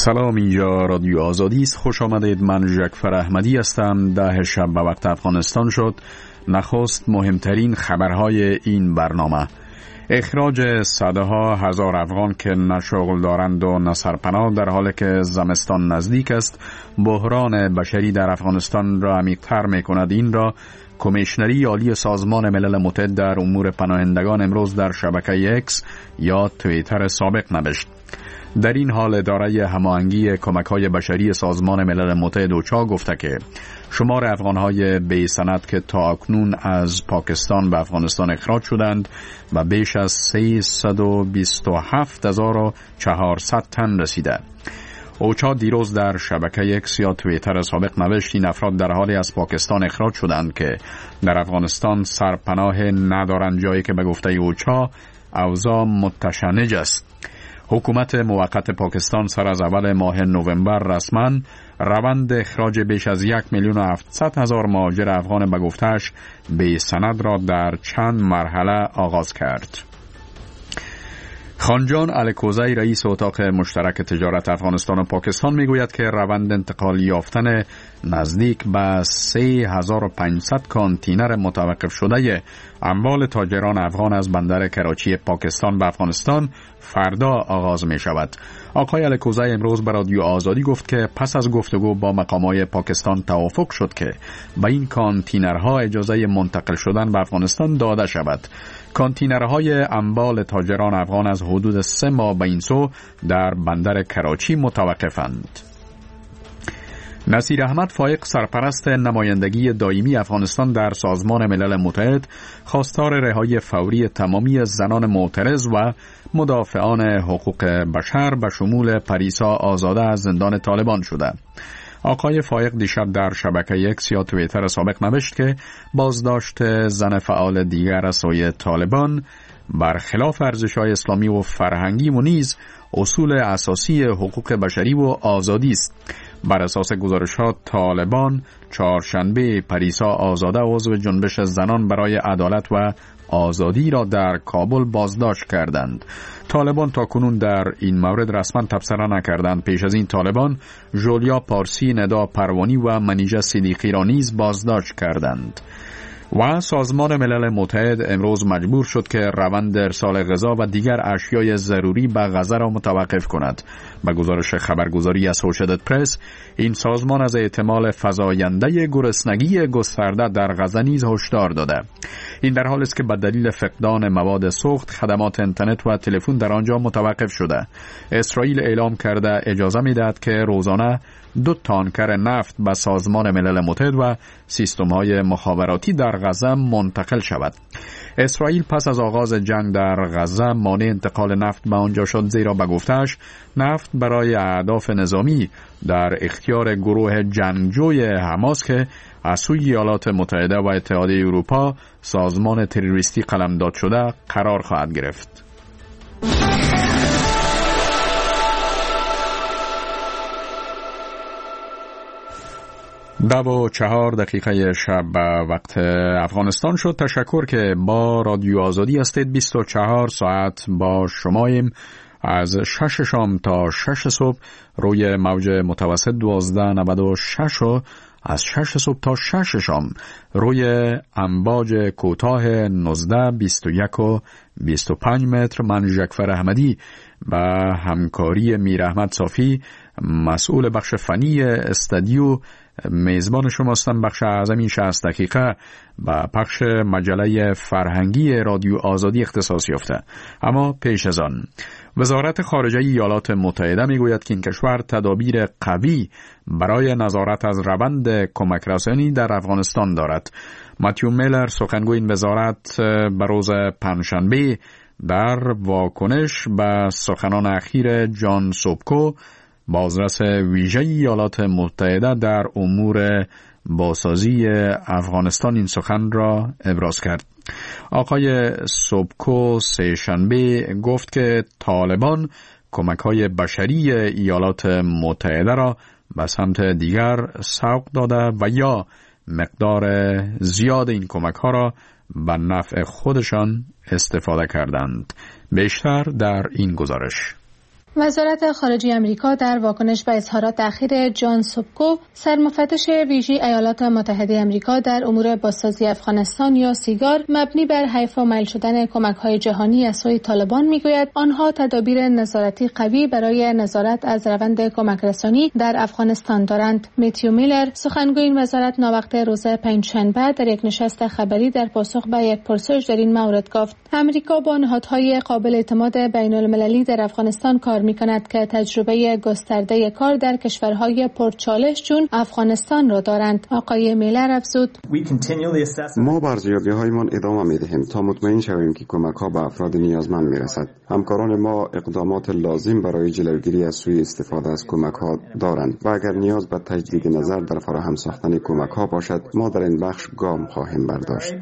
سلام، اینجا رادیو آزادی است. خوش آمدید. من جعفر احمدی هستم. 10 شب به وقت افغانستان شد. نخست مهمترین خبرهای این برنامه: اخراج صدها هزار افغان که نه شغل دارند و نه سرپناه در حالی که زمستان نزدیک است بحران بشری در افغانستان را عمیق‌تر می‌کند. این را کمیشنری عالی سازمان ملل متحد در امور پناهندگان امروز در شبکه اکس یا توییتر سابق نوشت. در این حال اداره هماهنگی کمک‌های بشری سازمان ملل متحد اوچا گفته که شمار افغان‌های بی سند که تا اکنون از پاکستان به افغانستان اخراج شدند و بیش از 327,400 تن رسیده. اوچا دیروز در شبکه اکس یا توییتر سابق نوشت این افراد در حالی از پاکستان اخراج شدند که در افغانستان سرپناه ندارند، جایی که به گفته اوچا اوضاع متشنج است. حکومت موقت پاکستان سر از اول ماه نوامبر رسما روند اخراج بیش از 1,700,000 مهاجر افغان به گفته‌اش بی سند را در چند مرحله آغاز کرد. خانجان الکوزی رئیس اتاق مشترک تجارت افغانستان و پاکستان میگوید که روند انتقال یافتن نزدیک به 3,500 کانتینر متوقف شده اموال تاجران افغان از بندر کراچی پاکستان به افغانستان فردا آغاز می شود. آقای الکوزی امروز به رادیو آزادی گفت که پس از گفتگو با مقامات پاکستان توافق شد که به این کانتینرها اجازه منتقل شدن به افغانستان داده شود. کانتینرهای اموال تاجران افغان از حدود 3 ماه به این سو در بندر کراچی متوقفند. نصیر احمد فایق، سرپرست نمایندگی دائمی افغانستان در سازمان ملل متحد، خواستار رهایی فوری تمامی زنان معترض و مدافعان حقوق بشر به شمول پریسا آزاده از زندان طالبان شده. آقای فایق دیشب در شبکه اکس یا توییتر سابق نوشت که بازداشت زن فعال دیگر از سوی طالبان برخلاف ارزش‌های اسلامی و فرهنگی و نیز اصول اساسی حقوق بشری و آزادی است. بر اساس گزارشات طالبان چهارشنبه پریسا آزاده عضو جنبش زنان برای عدالت و آزادی را در کابل بازداشت کردند. طالبان تا کنون در این مورد رسما تبصره نکردند. پیش از این طالبان ژولیا پارسی، ندا پروانی و منیژه صدیقی را نیز بازداشت کردند. و سازمان ملل متحد امروز مجبور شد که روند ارسال غذا و دیگر اشیای ضروری به غزه را متوقف کند. به گزارش خبرگزاری اسوشییتد پرس، این سازمان از احتمال فزاینده گرسنگی گسترده در غزه نیز هشدار داده. این در حالی است که به دلیل فقدان مواد سوخت خدمات اینترنت و تلفن در آنجا متوقف شده. اسرائیل اعلام کرده اجازه می‌دهد که روزانه 2 تانکر نفت به سازمان ملل متحد و سیستم‌های مخابراتی در غزه منتقل شود. اسرائیل پس از آغاز جنگ در غزه مانع انتقال نفت به آنجا شد، زیرا به گفته‌اش نفت برای اهداف نظامی در اختیار گروه جنگجوی حماس که از سوی ایالات متحده و اتحادیه اروپا سازمان تروریستی قلمداد شده قرار خواهد گرفت. 10:04 شب به وقت افغانستان شد. تشکر که با رادیو آزادی هستید. 24 ساعت با شماییم. از 6 شام تا 6 صبح روی موج متوسط 1296 و از 6 صبح تا 6 شام روی امواج کوتاه 19 21 و 25 متر. من جعفر احمدی با همکاری میر احمد صافی مسئول بخش فنی استودیو میزبان شما هستم. بخش اعظم این 60 دقیقه با پخش مجله فرهنگی رادیو آزادی اختصاص یافته. اما پیش از آن وزارت خارجه ایالات متحده میگوید که این کشور تدابیر قوی برای نظارت از روند کمک رسانی در افغانستان دارد. ماتیو میلر سخنگوی این وزارت به روز پنجشنبه در واکنش به سخنان اخیر جان سوبکو، بازرس ویژه ایالات متحده در امور بازسازی افغانستان، این سخن را ابراز کرد. آقای سوبکو سه‌شنبه گفت که طالبان کمک‌های بشری ایالات متحده را به سمت دیگر سوق داده و یا مقدار زیاد این کمک‌ها را به نفع خودشان استفاده کردند. بیشتر در این گزارش. وزارت خارجه آمریکا در واکنش به اظهارات اخیر جان سوبکو، سرمفتش ویژه ایالات متحده آمریکا در امور بازسازی افغانستان یا سیگار، مبنی بر حیف و میل شدن کمک‌های جهانی از سوی طالبان میگوید آنها تدابیر نظارتی قوی برای نظارت از روند کمک‌رسانی در افغانستان دارند. متیو میلر، سخنگوی این وزارت، ناوقت روز پنجشنبه در یک نشست خبری در پاسخ به یک پرسش در این مورد گفت آمریکا با نهادهای قابل اعتماد بین‌المللی در افغانستان کار می‌کند که تجربه گسترده کار در کشورهای پرچالش چون افغانستان را دارند. آقای میلر افزود: ما به ارزیابی‌هایمان ادامه می‌دهیم تا مطمئن شویم که کمک‌ها به افراد نیازمند می‌رسد. همکاران ما اقدامات لازم برای جلوگیری از سوء استفاده از کمک‌ها دارند و اگر نیاز به تجدید نظر در فراهم ساختن کمک‌ها باشد، ما در این بخش گام خواهیم برداشت.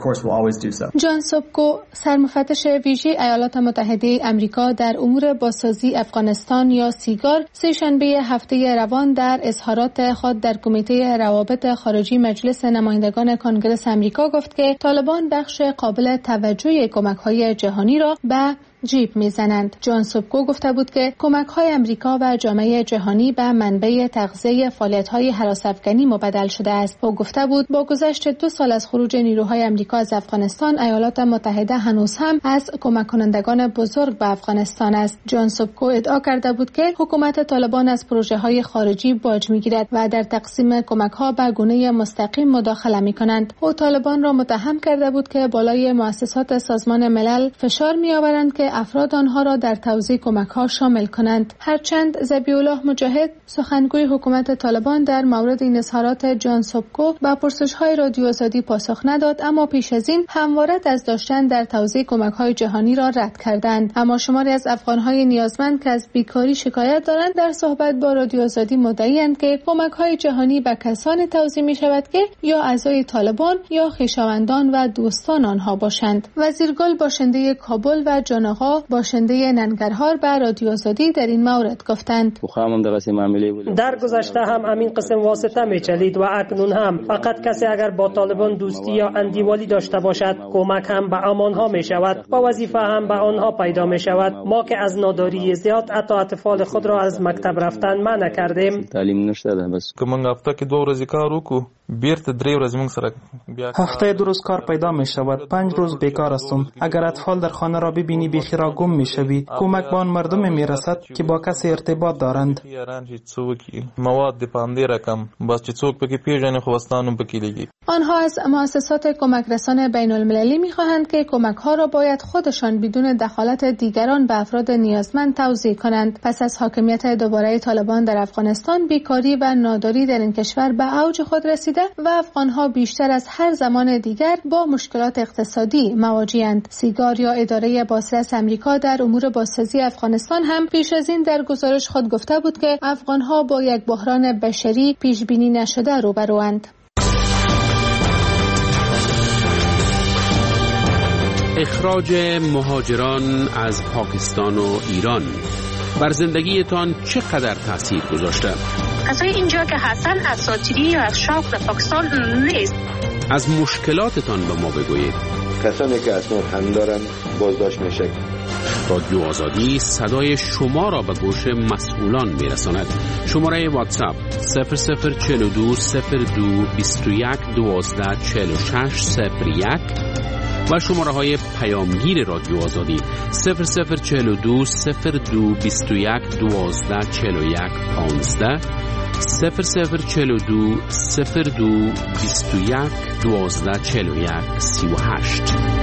جان سوبکو، سرمفتش ویژه ایالات متحده آمریکا در امور بازسازی افغانستان یا سیگار، سه‌شنبه هفته روان در اظهارات خود در کمیته روابط خارجی مجلس نمایندگان کنگره آمریکا گفت که طالبان بخش قابل توجه کمک‌های جهانی را به جیب میزنند. جان سوبکو گفته بود که کمک‌های آمریکا و جامعه جهانی به منبع تغذیه فعالیت‌های هراس افغانی مبدل شده است. او گفته بود با گذشت 2 سال از خروج نیروهای آمریکا از افغانستان، ایالات متحده هنوز هم از کمک کنندگان بزرگ به افغانستان است. جان سوبکو ادعا کرده بود که حکومت طالبان از پروژه‌های خارجی باج می‌گیرد و در تقسیم کمک‌ها به گونه مستقیم مداخله می‌کنند. او طالبان را متهم کرده بود که بالای مؤسسات سازمان ملل فشار می‌آورند که افراد آنها را در توزیع کمک‌ها شامل کنند. هرچند ذبیح الله مجاهد، سخنگوی حکومت طالبان، در مورد این اظهارات جان سوبکو به پرسش‌های رادیو آزادی پاسخ نداد، اما پیش از این همواره از داشتن در توزیع کمک‌های جهانی را رد کردند. اما شماری از افغان‌های نیازمند که از بیکاری شکایت دارند در صحبت با رادیو آزادی مدعی‌اند که کمک‌های جهانی به کسانی توزیع می‌شود که یا اعضای طالبان یا خویشاوندان و دوستان آنها باشند. وزیرگل باشنده کابل و جان آقا باشنده ننگرهار به رادیو آزادی در این مورد گفتند: در گذشته هم همین قسم واسطه می‌چلید و اکنون هم فقط کسی اگر با طالبان دوستی یا اندیوالی داشته باشد، کمک هم به آنها می‌شود و وظیفه هم به آنها پیدا می‌شود. ما که از ناداری زیاد حتی اطفال خود را از مکتب رفتن منع کردیم. تعلیم نشته ده بس که موږ هفته کې 2 ورځې کار وکړو، بیرته 3 ورځې موږ سره بیا هفته 2 روز کار پیدا می شود، 5 روز بیکار هستم. اگر اطفال در خانه را ببینی بیخیرا گم می شوید. کمک به آن مردم می رسد که با کسی ارتباط دارند. مواد پاندې رقم بس چې څوک پکې پیژنې خو واستانو پکې لګي. آنها از مؤسسات کمک رسان بین المللی می خواهند که کمک ها را باید خودشان بدون دخالت دیگران به افراد نیازمند توزیع کنند. پس از حاکمیت دوباره طالبان در افغانستان، بیکاری و ناداری در این کشور به اوج خود رسیده و افغانها بیشتر از هر زمان دیگر با مشکلات اقتصادی مواجه‌اند. سیگار یا اداره بازرس آمریکا در امور بازسازی افغانستان هم پیش از این در گزارش خود گفته بود که افغانها با یک بحران بشری پیش بینی نشده روبروند. اخراج مهاجران از پاکستان و ایران بر زندگیتان چقدر تاثیر گذاشته؟ کسای اینجا که هستن اساطیری یا از شوق به پاکستان نیست. از مشکلاتتان به ما بگویید. کسانی که اسناد هم دارن بازداشت میشه. رادیو آزادی صدای شما را به گوش مسئولان میرساند. شماره واتساپ 0042 02 21 12 46 01 و شماره های پیامگیر رادیو آزادی 0042 02 21 12 41 15 0042 02 21 12 41 38.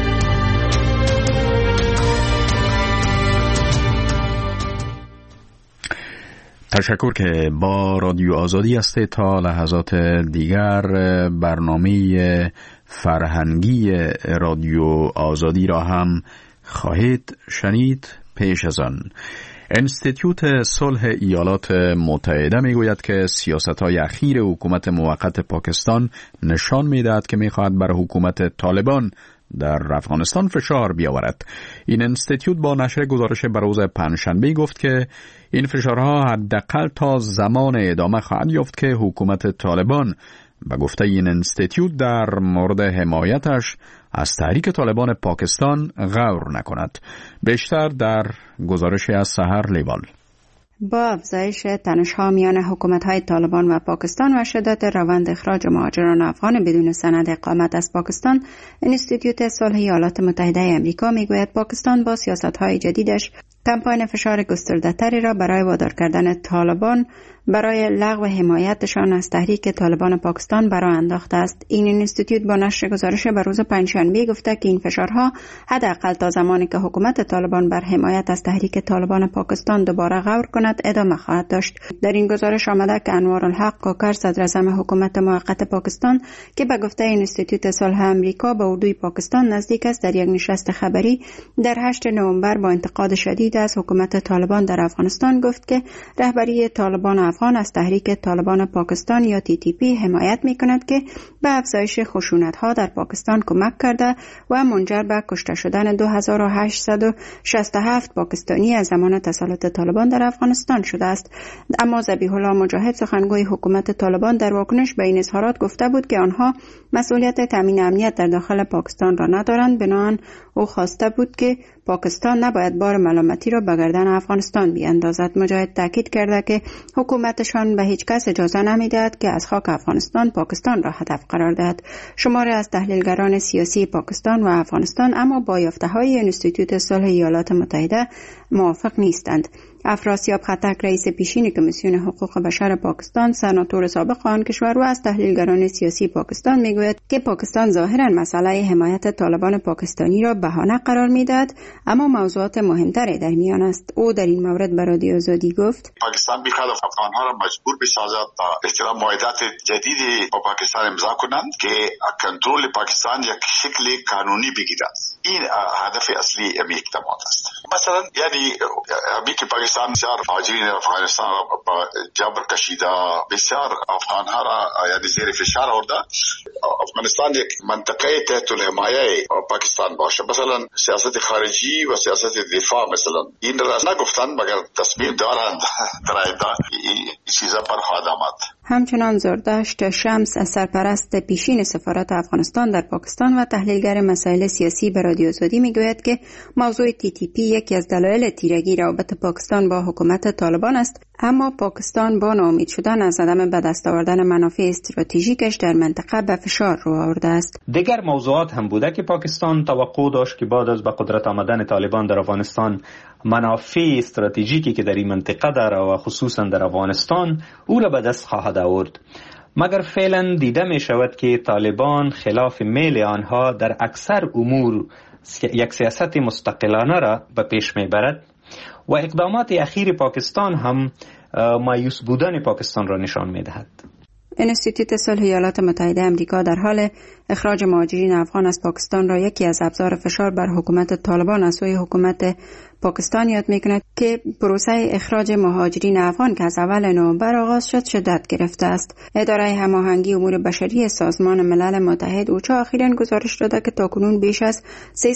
تشکر که با رادیو آزادی هستید. تا لحظات دیگر برنامه فرهنگی رادیو آزادی را هم خواهید شنید. پیش از آن انستیتوت صلح ایالات متحده میگوید که سیاست‌های اخیر حکومت موقت پاکستان نشان می‌دهد که می‌خواهد بر حکومت طالبان در افغانستان فشار بیاورد. این انستیتوت با نشر گزارش روز پنجشنبه گفت که این فشارها حداقل تا زمان ادامه خواهد یافت که حکومت طالبان به گفته این انستیتوت در مورد حمایتش از تحریک طالبان پاکستان غور نکند. بیشتر در گزارش از سحر لیوال. با افزایش تنش‌ها میان حکومت‌های طالبان و پاکستان و شدت روند اخراج مهاجران افغان بدون سند اقامت از پاکستان، انستیتوت صلح ایالات متحده آمریکا میگوید پاکستان با سیاست‌های جدیدش کمپاین فشار گسترده‌تری را برای وادار کردن طالبان برای لغو حمایتشان از تحریک طالبان پاکستان برآ انداخته است. این اینستیتوت با نشر گزارش به روز پنجشنبه گفته که این فشارها حداقل تا زمانی که حکومت طالبان بر حمایت از تحریک طالبان پاکستان دوباره غور کند ادامه خواهد داشت. در این گزارش آمده که انوارالحق کاکر صدراعظم حکومت موقت پاکستان که به گفته اینستیتوت صلح آمریکا به اردوی پاکستان نزدیک است، در یک نشست خبری در 8 نوامبر با انتقاد شدید از حکومت طالبان در افغانستان گفت که رهبری طالبان افغان از تحریک طالبان پاکستان یا TTP حمایت می‌کند که به افزایش خشونت‌ها در پاکستان کمک کرده و منجر به کشته شدن 2867 پاکستانی از زمان تسلط طالبان در افغانستان شده است. اما ذبیح الله مجاهد سخنگوی حکومت طالبان در واکنش به این اظهارات گفته بود که آنها مسئولیت تامین امنیت در داخل پاکستان را ندارند. بنابراین او خواسته بود که پاکستان نباید بار ملامتی را به گردن افغانستان بیاندازد. مجاهد تاکید کرده که حکومتشان به هیچ کس اجازه نمیدهد که از خاک افغانستان پاکستان را هدف قرار دهد. شماری از تحلیلگران سیاسی پاکستان و افغانستان اما با یافته‌های انستیتوت صلح ایالات متحده موافق نیستند. افراسیاب خطک رئیس پیشین کمیسیون حقوق بشر پاکستان، سناتور سابق آن کشور و از تحلیلگران سیاسی پاکستان میگوید که پاکستان ظاهرا مسئله حمایت طالبان پاکستانی را بهانه قرار میدهد، اما موضوعات مهمتری در میان است. او در این مورد به رادیو آزادی گفت پاکستان میخواد افغانها را مجبور بسازد تا احترام معاهدات جدیدی با پاکستان امضا کنند که کنترل پاکستان یک شکل قانونی بگیرد. این هدف اصلی این اقدامات است. مثلا یعنی همین که پاکستان بسیار مهاجرین افغانستان را با جبر کشیده، بسیار افغانها را یعنی زیر فشار آورده، افغانستان یک منطقه تحت الحمایه پاکستان باشه. مثلا سیاست خارجی و سیاست دفاع مثلا این را نگفتند مگر تصمیم دارند در آینده این چیزا پر خواهد آمد. همچنان زردشت شمس از سرپرست پیشین سفارت افغانستان در پاکستان و تحلیلگر مسائل سیاسی به رادیو آزادی میگوید که موضوع TTP یکی از دلایل تیرگی رابطه پاکستان با حکومت طالبان است، اما پاکستان با ناامید شدن از عدم به دست آوردن منافع استراتژیکش در منطقه به فشار رو آورده است. دیگر موضوعات هم بوده که پاکستان توقع داشت که بعد از به قدرت آمدن طالبان در افغانستان منافع استراتژیکی که در این منطقه داره و خصوصا در افغانستان او را به دست خواهد آورد. مگر فعلا دیده می شود که طالبان خلاف میل آنها در اکثر امور یک سیاست مستقلانه را به پیش می برد و اقدامات اخیر پاکستان هم مایوس بودن پاکستان را نشان می دهد. انستیتوت صلح ایالات متحده آمریکا در حال اخراج مهاجرین افغان از پاکستان را یکی از ابزار فشار بر حکومت طالبان از سوی حکومت پاکستان یاد می‌کند که پروسه اخراج مهاجرین افغان که از اول نوامبر آغاز شد شدت گرفته است. اداره هماهنگی امور بشری سازمان ملل متحد اوچا اخیراً گزارش داده که تاکنون بیش از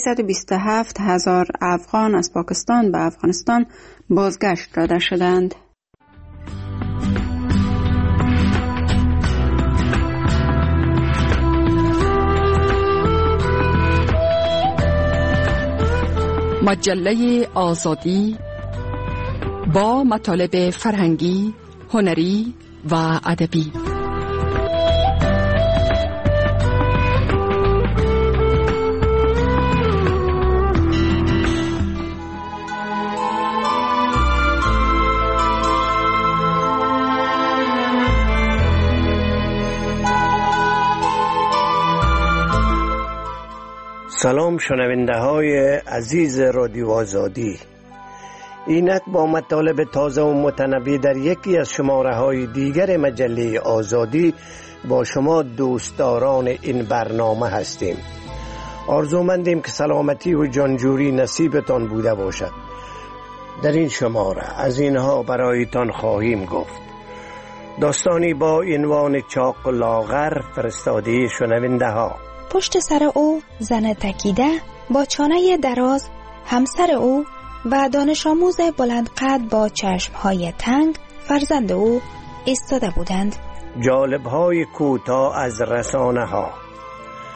327,000 افغان از پاکستان به افغانستان بازگشت داده شدند. مجله آزادی با مطالب فرهنگی، هنری و ادبی. سلام شنونده های عزیز رادیو آزادی، اینک با مطالب تازه و متنوع در یکی از شماره های دیگر مجله آزادی با شما دوستداران این برنامه هستیم. آرزومندیم که سلامتی و جانجوری نصیبتان بوده باشد. در این شماره از اینها برایتان خواهیم گفت: داستانی با عنوان چاق و لاغر فرستاده شنونده ها. پشت سر او زن تکیده با چانه دراز، همسر او و دانش آموز بلند قد با چشمهای تنگ فرزند او ایستاده بودند. جالب‌های کوتاه از رسانه ها.